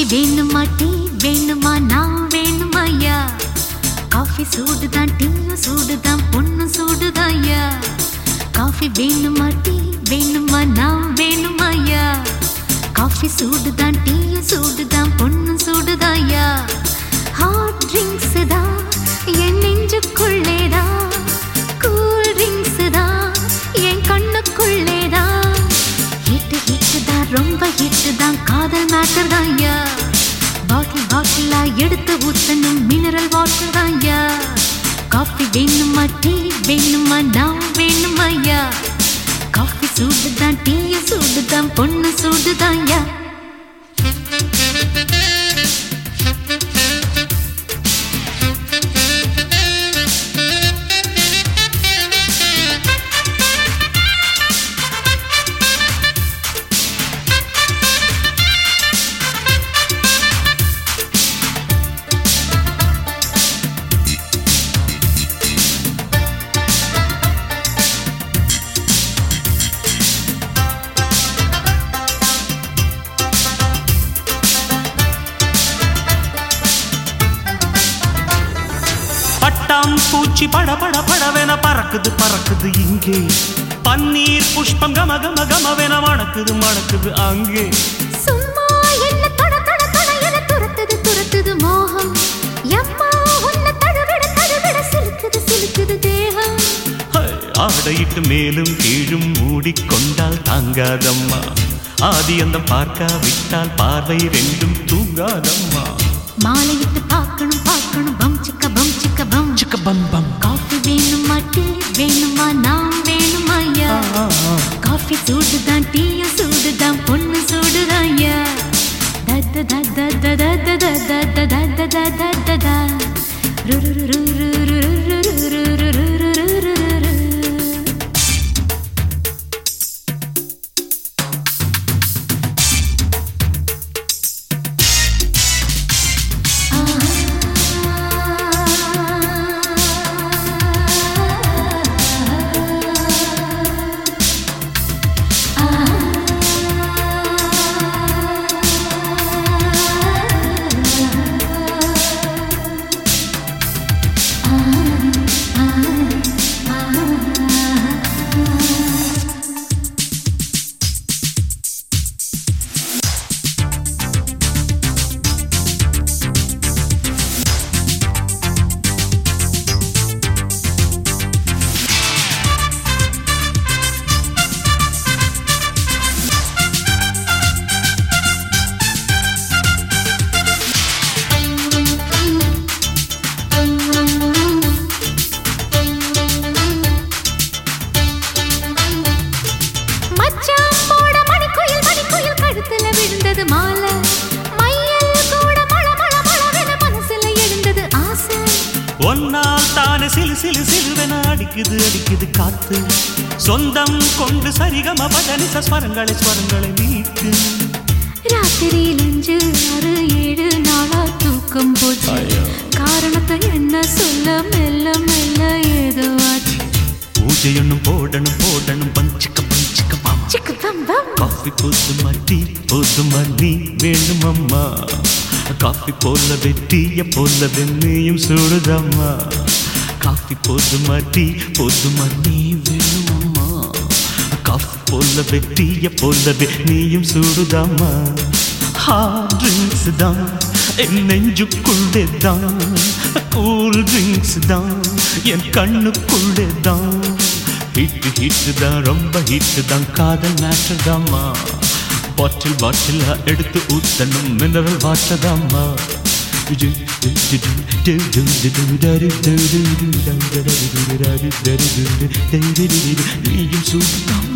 coffee வேணுமா tea வேணுமா நான் வேணுமாய்யா காஃபி சூடுதான் டீயும் சூடுதான் பொண்ணும் சூடுதாய்யா காஃபி வேணுமா டீ வேணுமா நான் வேணுமாய்யா காஃபி சூடுதான் டீயும் சூடுதான் பொண்ணும் சூடுதாய்யா ஹாட் ட்ரிங்க்ஸ் தான் என் நெஞ்சுக்குள்ளேதா கூல் ட்ரிங்க்ஸ் தான் என் கண்ணுக்குள்ளேதா ஹிட்டு தான் ரொம்ப ஹிட்டு தான் காதல் மேட்டர் தான்யா பாட்டிலா எடுத்து ஊத்தணும் மினரல் வாட்டர் தான்யா காஃபி வேணுமா டீ வேணுமா நான் வேணுமாய்யா காஃபி சூடுதான் டீயும் சூடுதான் பொண்ணு சூடுதான்யா பூச்சி பட பட படவென பறக்குது இங்கே பன்னீர் புஷ்பம் கம கம கமவென மணக்குது அங்கே சும்மா என்ன தொட தொட தொட என துரத்துது மோகம் எம்மா உன்னை தடவிட சிலுக்குது தேகம் ஆடையிட்டு மேலும் கீழும் மூடிக்கொண்டால் தாங்காதம்மா ஆதி அந்த பார்க்காவிட்டால் பார்வை ரெண்டும் தூங்காதம்மா மாலையிட்டு பார்க்கணும் பம் சிக்க பம் பம் காஃபி வேணுமா டீ வேணுமா நான் வேணுமாய்யா காஃபி சூடுதான் டீயும் சூடுதான் பொண்ணு சூடுதாய்யா தத்த தத்த தத்த தத்த தத்த தத்த தத்த ஒன்னால் தானே சிலு சிலு சிலுவென அடிக்குது காத்து சொந்தம் கொண்டு சரிகம பதனி ஸ்வரங்களை மீட்டு ராத்திரியில் 5 6 7 நாளா தூக்கம் போச்சு காரணத்தை என்ன சொல்ல மெல்ல ஏதோ ஆச்சு பூஜை ஒன்னும் போடணும் பஞ்சிக்க காஃபி போதுமா நீ வேணும் அம்மா காஃபி போலவே டீய போலவே நீயும் சூடுதம்மா காஃபி போதுமா நீ வேணும் அம்மா காஃபி போலவே டீய போலவே நீயும் சூடுதம்மா ஹாட் ட்ரிங்க்ஸ் தான் என் நெஞ்சுக்குள்ளே தான் கூல் ட்ரிங்க்ஸ் தான் என் கண்ணுக்குள்ளே தான் ஹிட்டு தான் ரொம்ப ஹிட்டு தான் காதல் மேட்டர் தாம்மா பாட்டிலா எடுத்து ஊத்தணும் மினரல் வாட்டர் தாம்மா நீயும் சூடுதான்